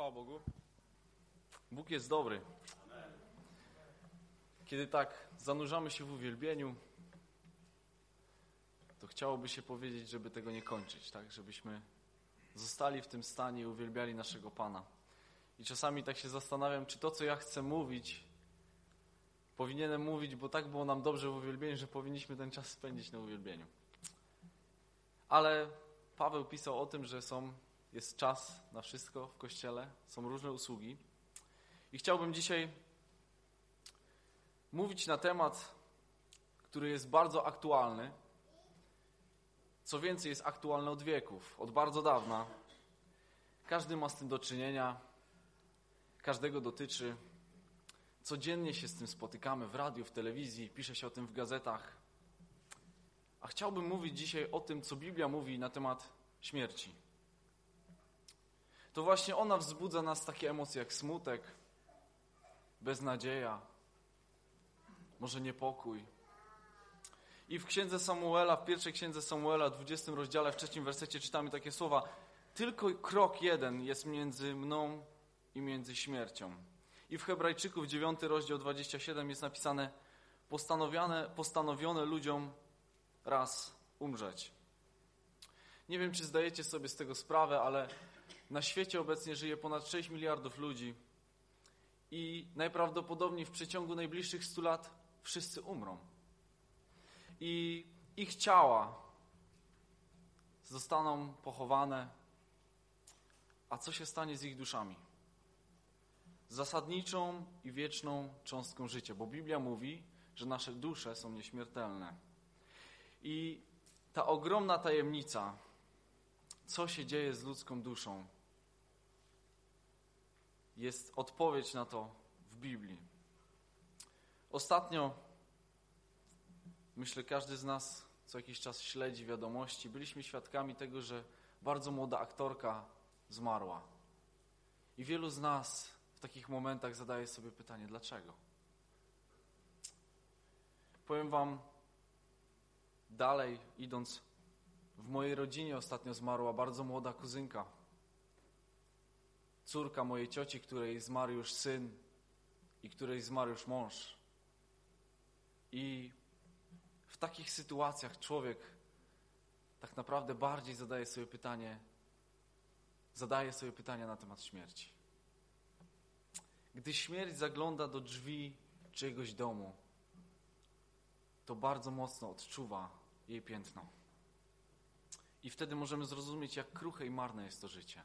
Chwała Bogu. Bóg jest dobry. Kiedy tak zanurzamy się w uwielbieniu, to chciałoby się powiedzieć, żeby tego nie kończyć, tak? Żebyśmy zostali w tym stanie i uwielbiali naszego Pana. I czasami tak się zastanawiam, czy to, co ja chcę mówić, powinienem mówić, bo tak było nam dobrze w uwielbieniu, że powinniśmy ten czas spędzić na uwielbieniu. Ale Paweł pisał o tym, że jest czas na wszystko w Kościele, są różne usługi. I chciałbym dzisiaj mówić na temat, który jest bardzo aktualny. Co więcej, jest aktualny od wieków, od bardzo dawna. Każdy ma z tym do czynienia, każdego dotyczy. Codziennie się z tym spotykamy w radiu, w telewizji, pisze się o tym w gazetach. A chciałbym mówić dzisiaj o tym, co Biblia mówi na temat śmierci. To właśnie ona wzbudza nas takie emocje jak smutek, beznadzieja, może niepokój. I w Księdze Samuela, w pierwszej Księdze Samuela, 20 rozdziale, w 3 wersecie czytamy takie słowa: tylko krok jeden jest między mną i między śmiercią. I w Hebrajczyków 9 rozdział 27 jest napisane: postanowione ludziom raz umrzeć. Nie wiem, czy zdajecie sobie z tego sprawę, ale na świecie obecnie żyje ponad 6 miliardów ludzi i najprawdopodobniej w przeciągu najbliższych 100 lat wszyscy umrą. I ich ciała zostaną pochowane, a co się stanie z ich duszami? Zasadniczą i wieczną cząstką życia, bo Biblia mówi, że nasze dusze są nieśmiertelne. I ta ogromna tajemnica, co się dzieje z ludzką duszą, jest odpowiedź na to w Biblii. Ostatnio, myślę, każdy z nas co jakiś czas śledzi wiadomości. Byliśmy świadkami tego, że bardzo młoda aktorka zmarła. I wielu z nas w takich momentach zadaje sobie pytanie, dlaczego? Powiem wam, dalej idąc, w mojej rodzinie ostatnio zmarła bardzo młoda kuzynka. Córka mojej cioci, której zmarł już syn i której zmarł już mąż. I w takich sytuacjach człowiek tak naprawdę bardziej zadaje sobie pytania na temat śmierci. Gdy śmierć zagląda do drzwi czyjegoś domu, to bardzo mocno odczuwa jej piętno. I wtedy możemy zrozumieć, jak kruche i marne jest to życie.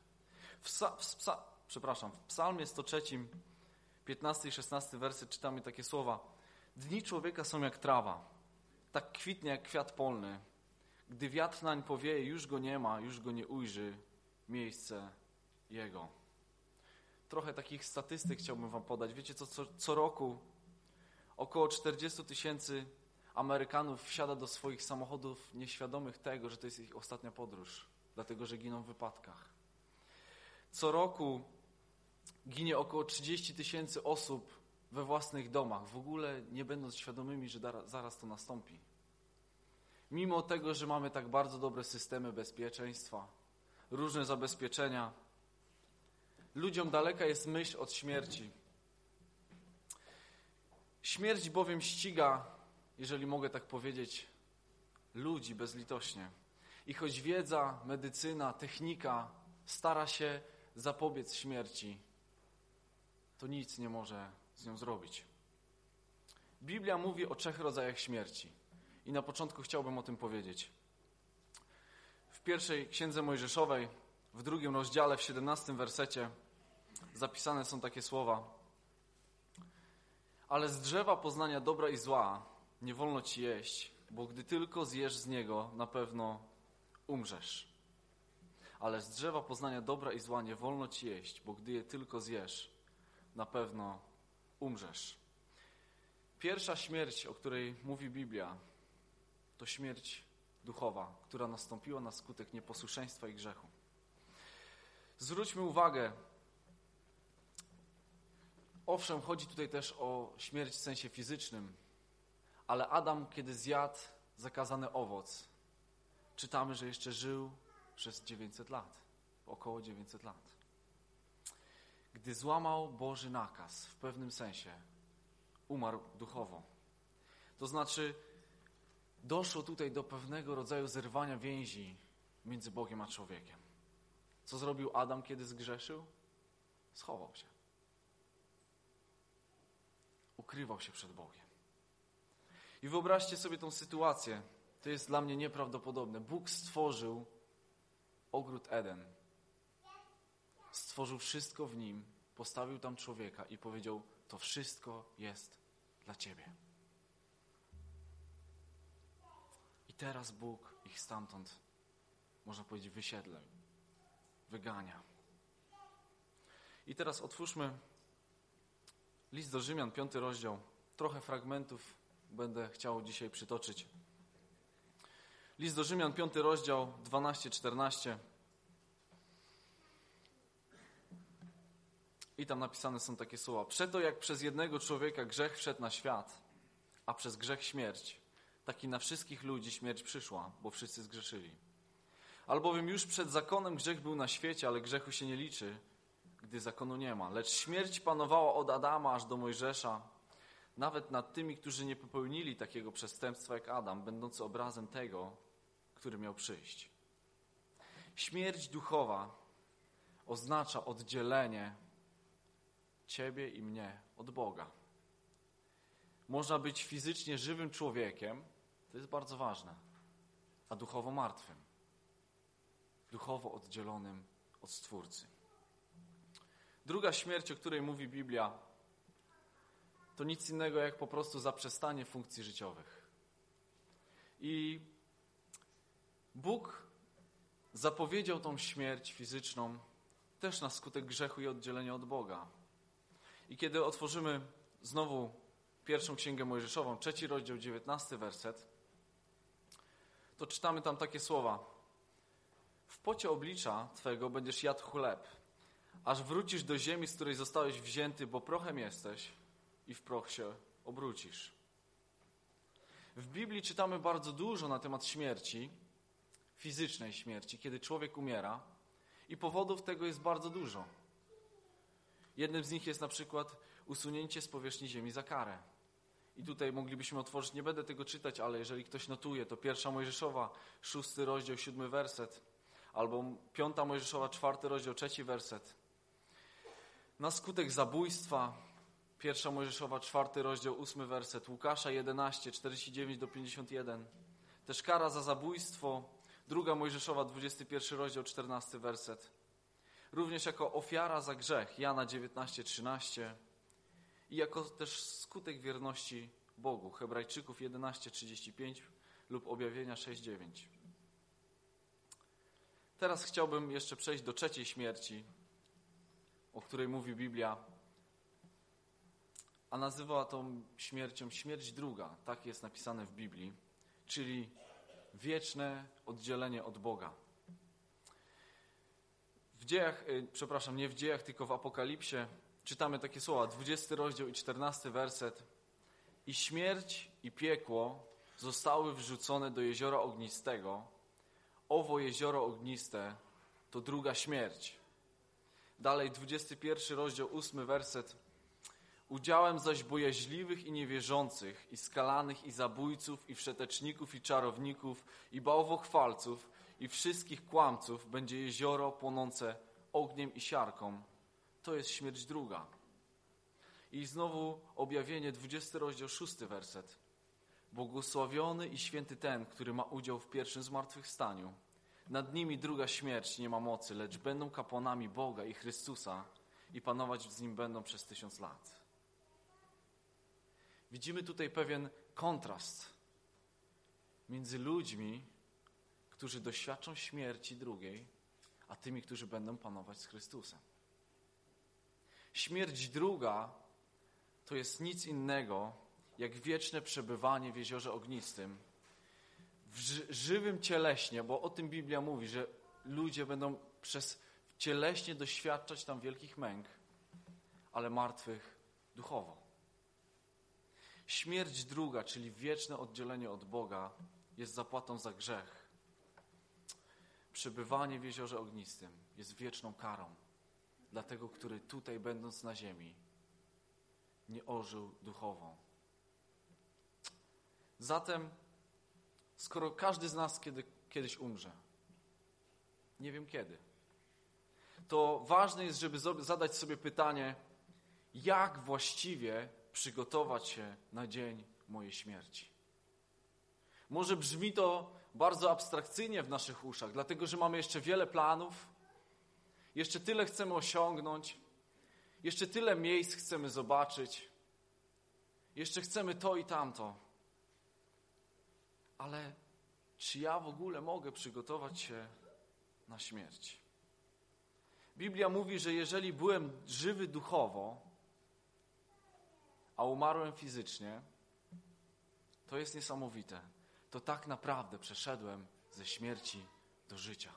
W Psalmie 103, 15 i 16 werset czytamy takie słowa: dni człowieka są jak trawa, tak kwitnie jak kwiat polny. Gdy wiatr nań powieje, już go nie ma, już go nie ujrzy miejsce jego. Trochę takich statystyk chciałbym wam podać. Wiecie co roku około 40 000 Amerykanów wsiada do swoich samochodów nieświadomych tego, że to jest ich ostatnia podróż, dlatego że giną w wypadkach. Co roku ginie około 30 000 osób we własnych domach, w ogóle nie będąc świadomymi, że zaraz to nastąpi. Mimo tego, że mamy tak bardzo dobre systemy bezpieczeństwa, różne zabezpieczenia, ludziom daleka jest myśl od śmierci. Śmierć bowiem ściga, jeżeli mogę tak powiedzieć, ludzi bezlitośnie. I choć wiedza, medycyna, technika stara się zapobiec śmierci, to nic nie może z nią zrobić. Biblia mówi o 3 rodzajach śmierci. I na początku chciałbym o tym powiedzieć. W pierwszej Księdze Mojżeszowej, w 2 rozdziale, w 17 wersecie zapisane są takie słowa: ale z drzewa poznania dobra i zła nie wolno ci jeść, bo gdy tylko zjesz z niego, na pewno umrzesz. Ale z drzewa poznania dobra i zła nie wolno ci jeść, bo gdy je tylko zjesz, na pewno umrzesz. Pierwsza śmierć, o której mówi Biblia, to śmierć duchowa, która nastąpiła na skutek nieposłuszeństwa i grzechu. Zwróćmy uwagę, owszem, chodzi tutaj też o śmierć w sensie fizycznym, ale Adam, kiedy zjadł zakazany owoc, czytamy, że jeszcze żył przez 900 lat, około 900 lat. gdy złamał Boży nakaz, w pewnym sensie umarł duchowo. To znaczy, doszło tutaj do pewnego rodzaju zerwania więzi między Bogiem a człowiekiem. Co zrobił Adam, kiedy zgrzeszył? Schował się. Ukrywał się przed Bogiem. I wyobraźcie sobie tą sytuację. To jest dla mnie nieprawdopodobne. Bóg stworzył ogród Eden. Stworzył wszystko w nim, postawił tam człowieka i powiedział, to wszystko jest dla ciebie. I teraz Bóg ich stamtąd, można powiedzieć, wysiedla, wygania. I teraz otwórzmy list do Rzymian, 5 rozdział. Trochę fragmentów będę chciał dzisiaj przytoczyć. List do Rzymian, 5 rozdział, 12-14. I tam napisane są takie słowa. Przeto jak przez jednego człowieka grzech wszedł na świat, a przez grzech śmierć, tak i na wszystkich ludzi śmierć przyszła, bo wszyscy zgrzeszyli. Albowiem już przed zakonem grzech był na świecie, ale grzechu się nie liczy, gdy zakonu nie ma. Lecz śmierć panowała od Adama aż do Mojżesza, nawet nad tymi, którzy nie popełnili takiego przestępstwa jak Adam, będący obrazem tego, który miał przyjść. Śmierć duchowa oznacza oddzielenie ciebie i mnie od Boga. Można być fizycznie żywym człowiekiem, to jest bardzo ważne, a duchowo martwym. Duchowo oddzielonym od Stwórcy. Druga śmierć, o której mówi Biblia, to nic innego jak po prostu zaprzestanie funkcji życiowych. I Bóg zapowiedział tą śmierć fizyczną też na skutek grzechu i oddzielenia od Boga. I kiedy otworzymy znowu pierwszą Księgę Mojżeszową, 3 rozdział, 19 werset, to czytamy tam takie słowa. W pocie oblicza Twego będziesz jadł chleb, aż wrócisz do ziemi, z której zostałeś wzięty, bo prochem jesteś i w proch się obrócisz. W Biblii czytamy bardzo dużo na temat śmierci, fizycznej śmierci, kiedy człowiek umiera i powodów tego jest bardzo dużo. Jednym z nich jest na przykład usunięcie z powierzchni ziemi za karę. I tutaj moglibyśmy otworzyć, nie będę tego czytać, ale jeżeli ktoś notuje, to 1 Mojżeszowa, 6 rozdział, 7 werset, albo 5 Mojżeszowa, 4 rozdział, 3 werset. Na skutek zabójstwa, 1 Mojżeszowa, 4 rozdział, 8 werset, Łukasza 11, 49-51. Też kara za zabójstwo, 2 Mojżeszowa, 21 rozdział, 14 werset. Również jako ofiara za grzech, Jana 19, 13. I jako też skutek wierności Bogu, Hebrajczyków 11, 35 lub Objawienia 6, 9. Teraz chciałbym jeszcze przejść do trzeciej śmierci, o której mówi Biblia, a nazywa tą śmiercią śmierć druga, tak jest napisane w Biblii, czyli wieczne oddzielenie od Boga. W dziejach, nie w dziejach, tylko w Apokalipsie czytamy takie słowa, 20 rozdział i 14 werset. I śmierć i piekło zostały wrzucone do jeziora ognistego. Owo jezioro ogniste to druga śmierć. Dalej 21 rozdział, 8 werset. Udziałem zaś bojaźliwych i niewierzących, i skalanych, i zabójców, i wszeteczników, i czarowników, i bałwochwalców, i wszystkich kłamców będzie jezioro płonące ogniem i siarką. To jest śmierć druga. I znowu Objawienie, 20 rozdział, 6 werset. Błogosławiony i święty ten, który ma udział w pierwszym zmartwychwstaniu. Nad nimi druga śmierć nie ma mocy, lecz będą kapłanami Boga i Chrystusa i panować z Nim będą przez 1000 lat. Widzimy tutaj pewien kontrast między ludźmi, którzy doświadczą śmierci drugiej, a tymi, którzy będą panować z Chrystusem. Śmierć druga to jest nic innego, jak wieczne przebywanie w jeziorze ognistym, w żywym cieleśnie, bo o tym Biblia mówi, że ludzie będą cieleśnie doświadczać tam wielkich męk, ale martwych duchowo. Śmierć druga, czyli wieczne oddzielenie od Boga, jest zapłatą za grzech. Przebywanie w jeziorze ognistym jest wieczną karą dla tego, który tutaj będąc na ziemi nie ożył duchowo. Zatem, skoro każdy z nas kiedyś umrze, nie wiem kiedy, to ważne jest, żeby zadać sobie pytanie, jak właściwie przygotować się na dzień mojej śmierci. Może brzmi to bardzo abstrakcyjnie w naszych uszach, dlatego że mamy jeszcze wiele planów, jeszcze tyle chcemy osiągnąć, jeszcze tyle miejsc chcemy zobaczyć, jeszcze chcemy to i tamto. Ale czy ja w ogóle mogę przygotować się na śmierć? Biblia mówi, że jeżeli byłem żywy duchowo, a umarłem fizycznie, to jest niesamowite. To tak naprawdę przeszedłem ze śmierci do życia.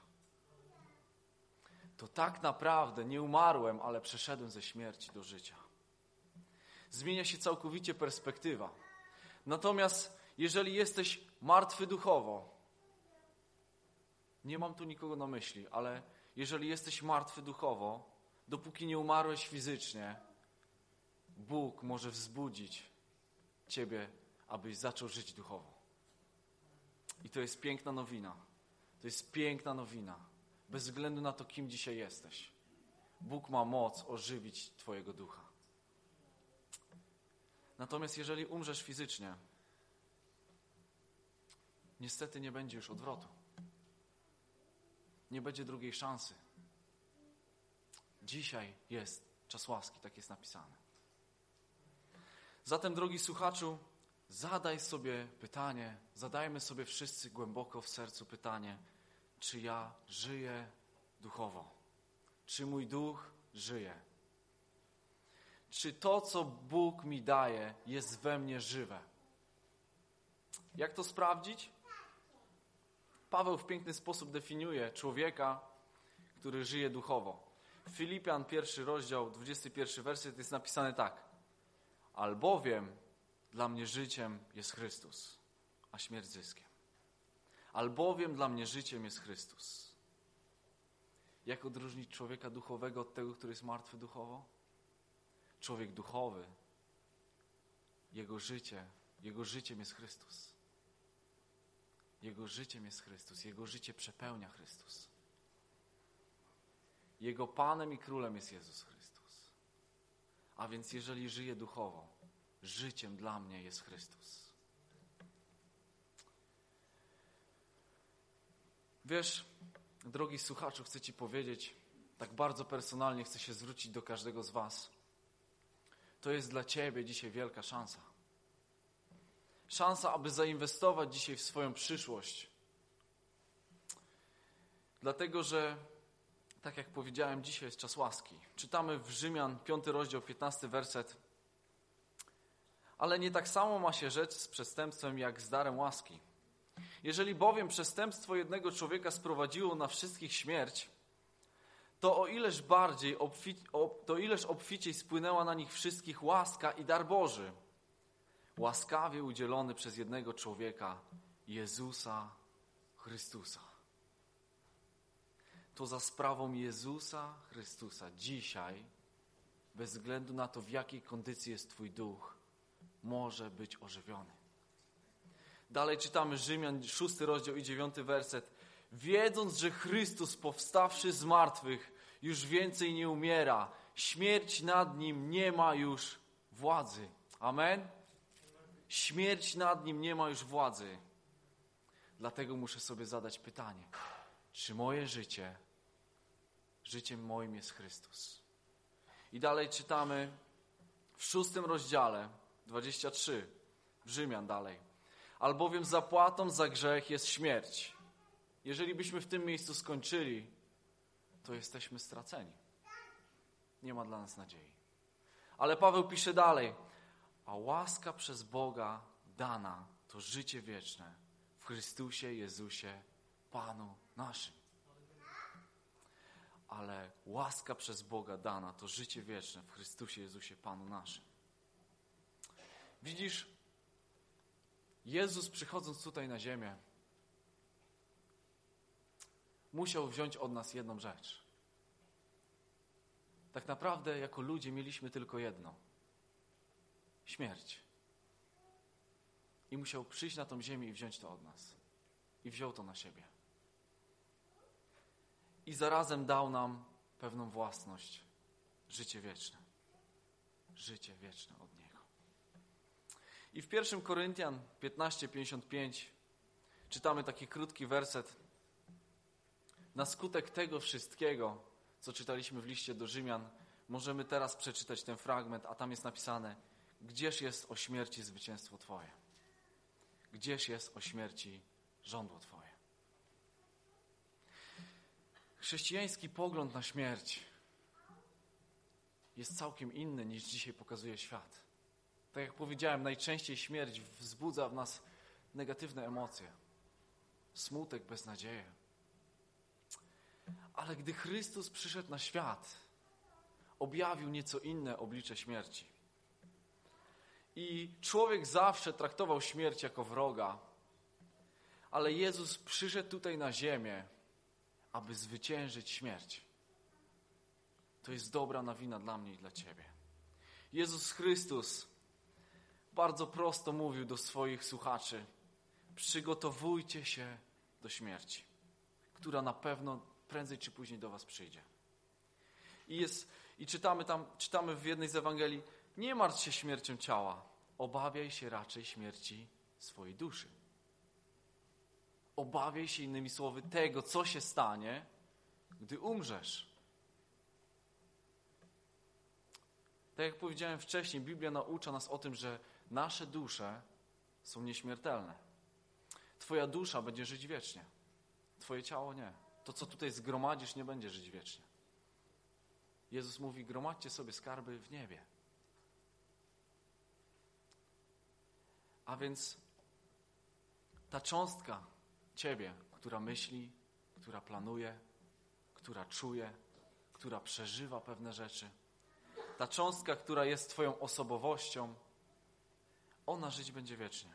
To tak naprawdę nie umarłem, ale przeszedłem ze śmierci do życia. Zmienia się całkowicie perspektywa. Natomiast jeżeli jesteś martwy duchowo, nie mam tu nikogo na myśli, ale jeżeli jesteś martwy duchowo, dopóki nie umarłeś fizycznie, Bóg może wzbudzić ciebie, abyś zaczął żyć duchowo. I to jest piękna nowina. To jest piękna nowina. Bez względu na to, kim dzisiaj jesteś. Bóg ma moc ożywić twojego ducha. Natomiast jeżeli umrzesz fizycznie, niestety nie będzie już odwrotu. Nie będzie drugiej szansy. Dzisiaj jest czas łaski, tak jest napisane. Zatem, drogi słuchaczu, zadaj sobie pytanie, zadajmy sobie wszyscy głęboko w sercu pytanie, czy ja żyję duchowo? Czy mój duch żyje? Czy to, co Bóg mi daje, jest we mnie żywe? Jak to sprawdzić? Paweł w piękny sposób definiuje człowieka, który żyje duchowo. W Filipian 1 rozdział, 21 werset jest napisane tak. Albowiem dla mnie życiem jest Chrystus, a śmierć zyskiem. Albowiem dla mnie życiem jest Chrystus. Jak odróżnić człowieka duchowego od tego, który jest martwy duchowo? Człowiek duchowy, jego życiem jest Chrystus. Jego życiem jest Chrystus. Jego życie przepełnia Chrystus. Jego Panem i Królem jest Jezus Chrystus. A więc jeżeli żyję duchowo, życiem dla mnie jest Chrystus. Wiesz, drogi słuchaczu, chcę ci powiedzieć, tak bardzo personalnie chcę się zwrócić do każdego z was. To jest dla ciebie dzisiaj wielka szansa. Szansa, aby zainwestować dzisiaj w swoją przyszłość. Dlatego, że tak jak powiedziałem, dzisiaj jest czas łaski. Czytamy w Rzymian 5 rozdział, 15 werset. Ale nie tak samo ma się rzecz z przestępstwem, jak z darem łaski. Jeżeli bowiem przestępstwo jednego człowieka sprowadziło na wszystkich śmierć, to o ileż obficiej spłynęła na nich wszystkich łaska i dar Boży, łaskawie udzielony przez jednego człowieka, Jezusa Chrystusa. To za sprawą Jezusa Chrystusa dzisiaj, bez względu na to, w jakiej kondycji jest twój duch, może być ożywiony. Dalej czytamy Rzymian 6 rozdział i 9 werset. Wiedząc, że Chrystus powstawszy z martwych już więcej nie umiera, śmierć nad Nim nie ma już władzy. Amen? Śmierć nad Nim nie ma już władzy. Dlatego muszę sobie zadać pytanie, czy moje życiem moim jest Chrystus? I dalej czytamy w 6 rozdziale, 23, w Rzymian dalej. Albowiem zapłatą za grzech jest śmierć. Jeżeli byśmy w tym miejscu skończyli, to jesteśmy straceni. Nie ma dla nas nadziei. Ale Paweł pisze dalej. A łaska przez Boga dana to życie wieczne w Chrystusie Jezusie, Panu naszym. Ale łaska przez Boga dana to życie wieczne w Chrystusie Jezusie, Panu naszym. Widzisz, Jezus przychodząc tutaj na ziemię musiał wziąć od nas jedną rzecz. Tak naprawdę jako ludzie mieliśmy tylko jedno. Śmierć. I musiał przyjść na tą ziemię i wziąć to od nas. I wziął to na siebie. I zarazem dał nam pewną własność. Życie wieczne. Życie wieczne od Niego. I w 1 Koryntian 15:55 czytamy taki krótki werset. Na skutek tego wszystkiego, co czytaliśmy w liście do Rzymian, możemy teraz przeczytać ten fragment, a tam jest napisane: gdzież jest o śmierci zwycięstwo Twoje? Gdzież jest o śmierci żądło Twoje? Chrześcijański pogląd na śmierć jest całkiem inny niż dzisiaj pokazuje świat. Tak jak powiedziałem, najczęściej śmierć wzbudza w nas negatywne emocje. Smutek, beznadzieję. Ale gdy Chrystus przyszedł na świat, objawił nieco inne oblicze śmierci. I człowiek zawsze traktował śmierć jako wroga, ale Jezus przyszedł tutaj na ziemię, aby zwyciężyć śmierć. To jest dobra nowina dla mnie i dla Ciebie. Jezus Chrystus bardzo prosto mówił do swoich słuchaczy: przygotowujcie się do śmierci, która na pewno prędzej czy później do was przyjdzie. I czytamy w jednej z Ewangelii: nie martw się śmiercią ciała, obawiaj się raczej śmierci swojej duszy. Obawiaj się, innymi słowy, tego, co się stanie, gdy umrzesz. Tak jak powiedziałem wcześniej, Biblia naucza nas o tym, że nasze dusze są nieśmiertelne. Twoja dusza będzie żyć wiecznie. Twoje ciało nie. To, co tutaj zgromadzisz, nie będzie żyć wiecznie. Jezus mówi: gromadźcie sobie skarby w niebie. A więc ta cząstka Ciebie, która myśli, która planuje, która czuje, która przeżywa pewne rzeczy, ta cząstka, która jest Twoją osobowością, ona żyć będzie wiecznie.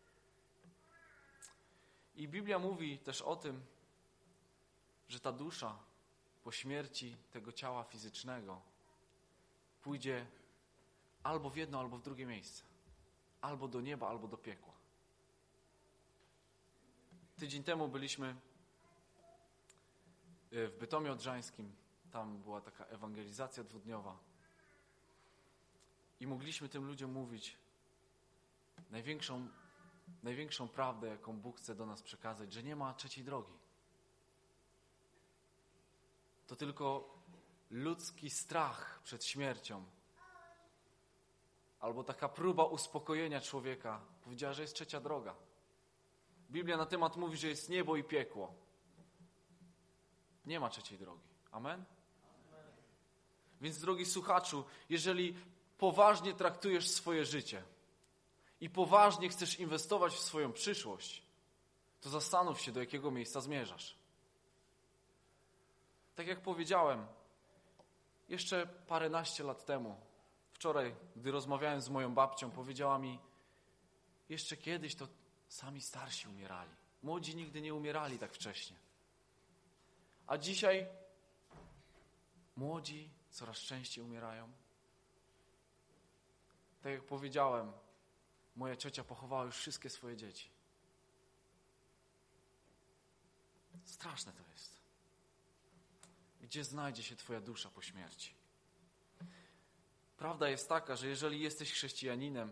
I Biblia mówi też o tym, że ta dusza po śmierci tego ciała fizycznego pójdzie albo w jedno, albo w drugie miejsce. Albo do nieba, albo do piekła. Tydzień temu byliśmy w Bytomiu Odrzańskim. Tam była taka ewangelizacja dwudniowa. I mogliśmy tym ludziom mówić największą prawdę, jaką Bóg chce do nas przekazać, że nie ma trzeciej drogi. To tylko ludzki strach przed śmiercią albo taka próba uspokojenia człowieka powiedziała, że jest trzecia droga. Biblia na temat mówi, że jest niebo i piekło. Nie ma trzeciej drogi. Amen? Więc, drogi słuchaczu, jeżeli poważnie traktujesz swoje życie i poważnie chcesz inwestować w swoją przyszłość, to zastanów się, do jakiego miejsca zmierzasz. Tak jak powiedziałem, jeszcze paręnaście lat temu, wczoraj, gdy rozmawiałem z moją babcią, powiedziała mi: jeszcze kiedyś to sami starsi umierali. Młodzi nigdy nie umierali tak wcześnie. A dzisiaj młodzi coraz częściej umierają. Tak jak powiedziałem, moja ciocia pochowała już wszystkie swoje dzieci. Straszne to jest. Gdzie znajdzie się Twoja dusza po śmierci? Prawda jest taka, że jeżeli jesteś chrześcijaninem,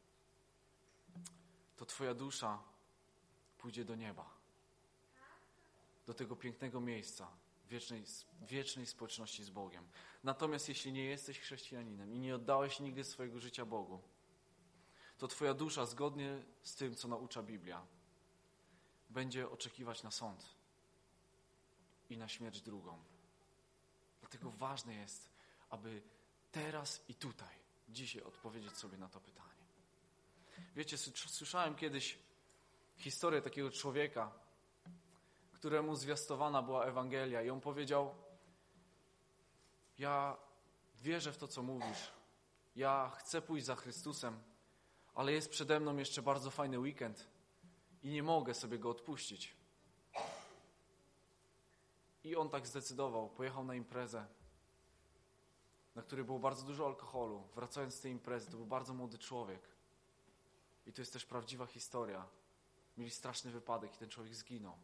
to Twoja dusza pójdzie do nieba. Do tego pięknego miejsca, wiecznej społeczności z Bogiem. Natomiast jeśli nie jesteś chrześcijaninem i nie oddałeś nigdy swojego życia Bogu, to Twoja dusza, zgodnie z tym, co naucza Biblia, będzie oczekiwać na sąd i na śmierć drugą. Dlatego ważne jest, aby teraz i tutaj, dzisiaj odpowiedzieć sobie na to pytanie. Wiecie, słyszałem kiedyś historię takiego człowieka, któremu zwiastowana była Ewangelia i on powiedział: ja wierzę w to, co mówisz, ja chcę pójść za Chrystusem, ale jest przede mną jeszcze bardzo fajny weekend i nie mogę sobie go odpuścić. I on tak zdecydował, pojechał na imprezę na której było bardzo dużo alkoholu. Wracając z tej imprezy, to był bardzo młody człowiek. I to jest też prawdziwa historia. Mieli straszny wypadek i ten człowiek zginął.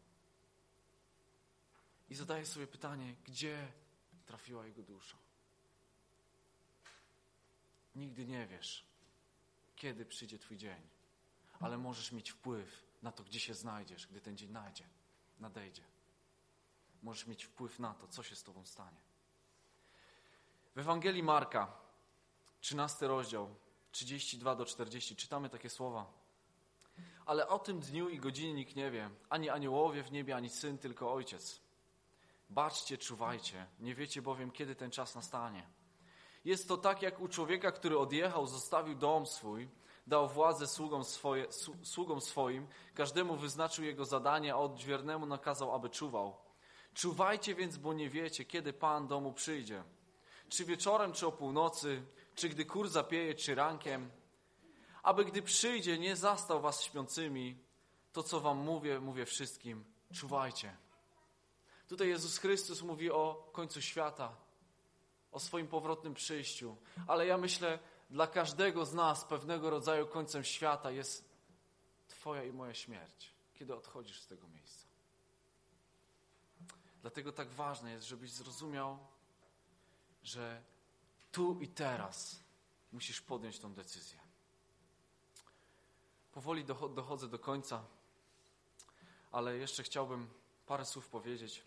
I zadaję sobie pytanie, gdzie trafiła jego dusza? Nigdy nie wiesz, kiedy przyjdzie twój dzień, ale możesz mieć wpływ na to, gdzie się znajdziesz, gdy ten dzień nadejdzie. Możesz mieć wpływ na to, co się z tobą stanie. W Ewangelii Marka, 13 rozdział, 32-40, czytamy takie słowa. Ale o tym dniu i godzinie nikt nie wie, ani aniołowie w niebie, ani Syn, tylko Ojciec. Baczcie, czuwajcie, nie wiecie bowiem, kiedy ten czas nastanie. Jest to tak, jak u człowieka, który odjechał, zostawił dom swój, dał władzę sługom swoim, każdemu wyznaczył jego zadanie, a odźwiernemu nakazał, aby czuwał. Czuwajcie więc, bo nie wiecie, kiedy Pan domu przyjdzie. Czy wieczorem, czy o północy, czy gdy kur zapieje, czy rankiem. Aby gdy przyjdzie, nie zastał was śpiącymi. To, co wam mówię wszystkim, czuwajcie. Tutaj Jezus Chrystus mówi o końcu świata, o swoim powrotnym przyjściu. Ale ja myślę, dla każdego z nas pewnego rodzaju końcem świata jest twoja i moja śmierć, kiedy odchodzisz z tego miejsca. Dlatego tak ważne jest, żebyś zrozumiał, że tu i teraz musisz podjąć tą decyzję. Powoli dochodzę do końca, ale jeszcze chciałbym parę słów powiedzieć.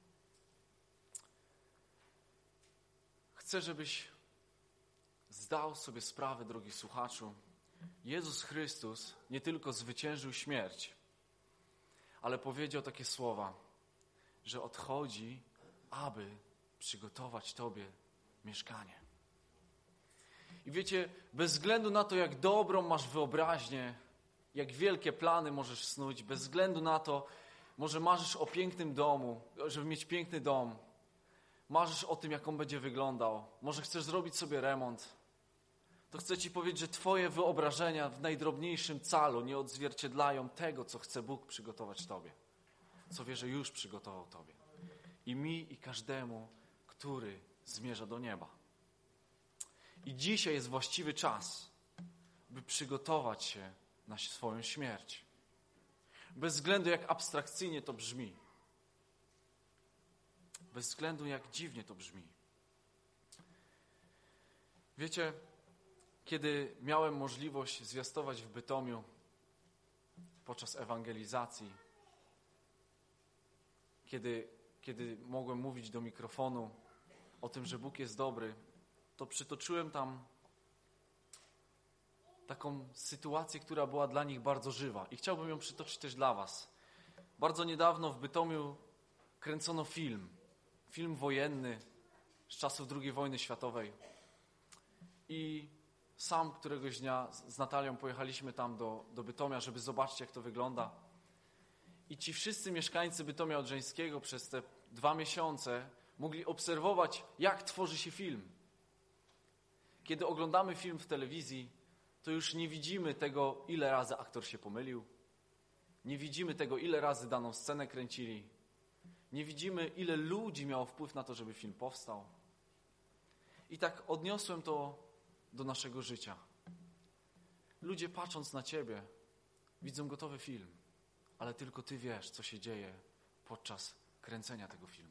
Chcę, żebyś zdał sobie sprawę, drogi słuchaczu, Jezus Chrystus nie tylko zwyciężył śmierć, ale powiedział takie słowa, że odchodzi, aby przygotować tobie mieszkanie. I wiecie, bez względu na to, jak dobrą masz wyobraźnię, jak wielkie plany możesz snuć, bez względu na to, może marzysz o pięknym domu, żeby mieć piękny dom, marzysz o tym, jak on będzie wyglądał, może chcesz zrobić sobie remont, to chcę ci powiedzieć, że twoje wyobrażenia w najdrobniejszym calu nie odzwierciedlają tego, co chce Bóg przygotować tobie, co wie, że już przygotował tobie. I mi, i każdemu, który zmierza do nieba. I dzisiaj jest właściwy czas, by przygotować się na swoją śmierć. Bez względu, jak abstrakcyjnie to brzmi. Bez względu, jak dziwnie to brzmi. Wiecie, kiedy miałem możliwość zwiastować w Bytomiu podczas ewangelizacji, kiedy mogłem mówić do mikrofonu o tym, że Bóg jest dobry, to przytoczyłem tam taką sytuację, która była dla nich bardzo żywa. I chciałbym ją przytoczyć też dla was. Bardzo niedawno w Bytomiu kręcono film wojenny z czasów II wojny światowej. I sam któregoś dnia z Natalią pojechaliśmy tam do Bytomia, żeby zobaczyć, jak to wygląda. I ci wszyscy mieszkańcy Bytomia Odrzańskiego przez te 2 miesiące mogli obserwować, jak tworzy się film. Kiedy oglądamy film w telewizji, to już nie widzimy tego, ile razy aktor się pomylił. Nie widzimy tego, ile razy daną scenę kręcili. Nie widzimy, ile ludzi miało wpływ na to, żeby film powstał. I tak odniosłem to do naszego życia. Ludzie, patrząc na ciebie, widzą gotowy film, ale tylko ty wiesz, co się dzieje podczas kręcenia tego filmu.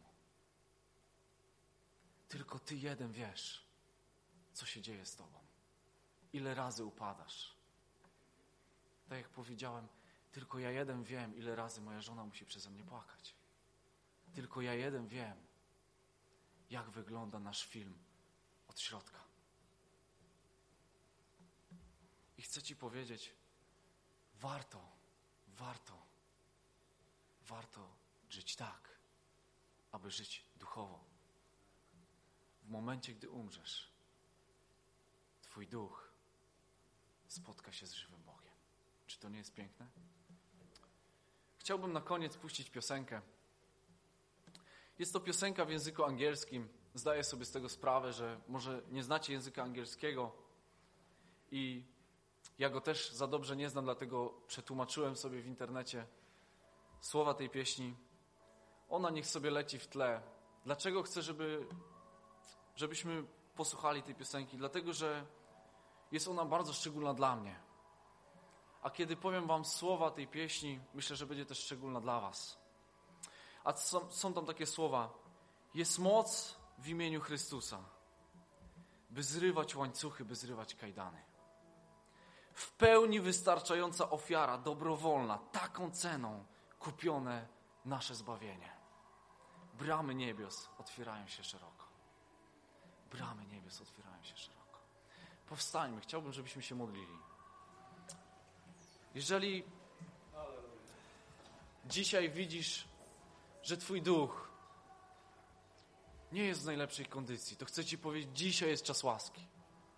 Tylko ty jeden wiesz, co się dzieje z tobą. Ile razy upadasz. Tak jak powiedziałem, tylko ja jeden wiem, ile razy moja żona musi przeze mnie płakać. Tylko ja jeden wiem, jak wygląda nasz film od środka. I chcę ci powiedzieć, warto żyć tak, aby żyć duchowo. W momencie, gdy umrzesz, twój duch spotka się z żywym Bogiem. Czy to nie jest piękne? Chciałbym na koniec puścić piosenkę. Jest to piosenka w języku angielskim. Zdaję sobie z tego sprawę, że może nie znacie języka angielskiego i ja go też za dobrze nie znam, dlatego przetłumaczyłem sobie w internecie słowa tej pieśni. Ona niech sobie leci w tle. Dlaczego chcę, żebyśmy posłuchali tej piosenki, dlatego że jest ona bardzo szczególna dla mnie. A kiedy powiem wam słowa tej pieśni, myślę, że będzie też szczególna dla was. A są tam takie słowa: jest moc w imieniu Chrystusa, by zrywać łańcuchy, by zrywać kajdany. W pełni wystarczająca ofiara, dobrowolna, taką ceną kupione nasze zbawienie. Bramy niebios otwierają się szeroko. Bramy niebios otwierają się szeroko. Powstańmy, chciałbym, żebyśmy się modlili. Jeżeli dzisiaj widzisz, że twój duch nie jest w najlepszej kondycji, to chcę ci powiedzieć, dzisiaj jest czas łaski.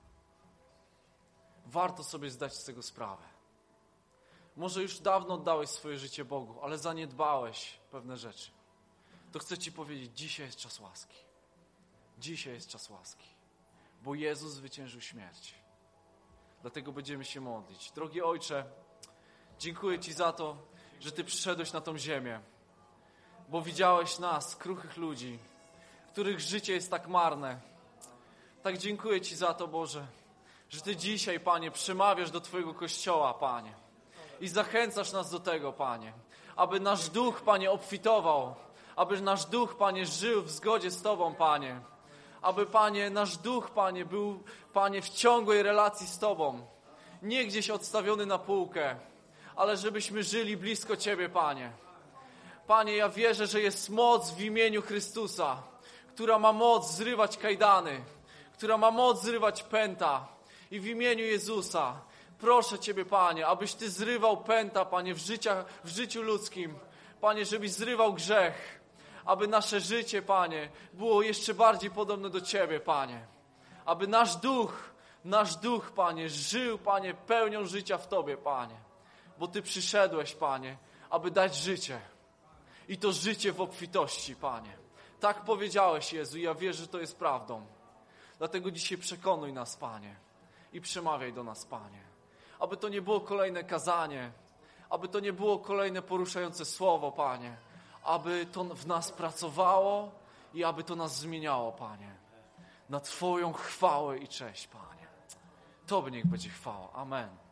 Warto sobie zdać z tego sprawę. Może już dawno oddałeś swoje życie Bogu, ale zaniedbałeś pewne rzeczy. To chcę ci powiedzieć, dzisiaj jest czas łaski. Dzisiaj jest czas łaski. Bo Jezus zwyciężył śmierć. Dlatego będziemy się modlić. Drogi Ojcze, dziękuję Ci za to, że Ty przyszedłeś na tą ziemię. Bo widziałeś nas, kruchych ludzi, których życie jest tak marne. Tak dziękuję Ci za to, Boże, że Ty dzisiaj, Panie, przemawiasz do Twojego Kościoła, Panie. I zachęcasz nas do tego, Panie, aby nasz duch, Panie, obfitował. Aby nasz duch, Panie, żył w zgodzie z Tobą, Panie. Aby, Panie, nasz duch, Panie, był, Panie, w ciągłej relacji z Tobą. Nie gdzieś odstawiony na półkę, ale żebyśmy żyli blisko Ciebie, Panie. Panie, ja wierzę, że jest moc w imieniu Chrystusa, która ma moc zrywać kajdany, która ma moc zrywać pęta. I w imieniu Jezusa proszę Ciebie, Panie, abyś Ty zrywał pęta, Panie, w życiu ludzkim. Panie, żebyś zrywał grzech, aby nasze życie, Panie, było jeszcze bardziej podobne do Ciebie, Panie. Aby nasz duch, Panie, żył, Panie, pełnią życia w Tobie, Panie. Bo Ty przyszedłeś, Panie, aby dać życie. I to życie w obfitości, Panie. Tak powiedziałeś, Jezu, i ja wierzę, że to jest prawdą. Dlatego dzisiaj przekonuj nas, Panie, i przemawiaj do nas, Panie. Aby to nie było kolejne kazanie, aby to nie było kolejne poruszające słowo, Panie. Aby to w nas pracowało i aby to nas zmieniało, Panie. Na Twoją chwałę i cześć, Panie. Tobie niech będzie chwała. Amen.